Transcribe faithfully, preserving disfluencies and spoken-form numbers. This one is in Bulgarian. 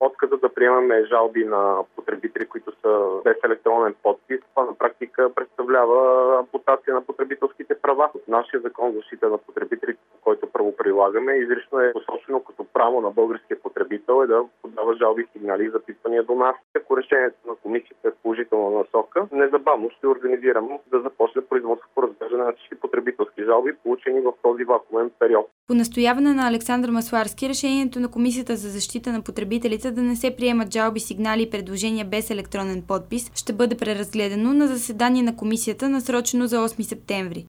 отказа да приемаме жалби на потребители, които са без електронен подпис. Това на практика представлява ампутация на потребителските права. От нашия закон за защита на потребителите, който правоприлагаме, изрично е посочено като право на българския потребител е да подава жалби, сигнали и запитвания до нас. Ако решението на комисията е положителна насока, незабавно ще организираме да започне производство по разглеждане на всички потребителски жалби, получени в този вакуумен период. По настояване на Александър Масларски, решението на Комисията за защита на потребителите да не се приемат жалби, сигнали и предложения без електронен подпис ще бъде преразгледано на заседание на комисията, насрочено за осми септември.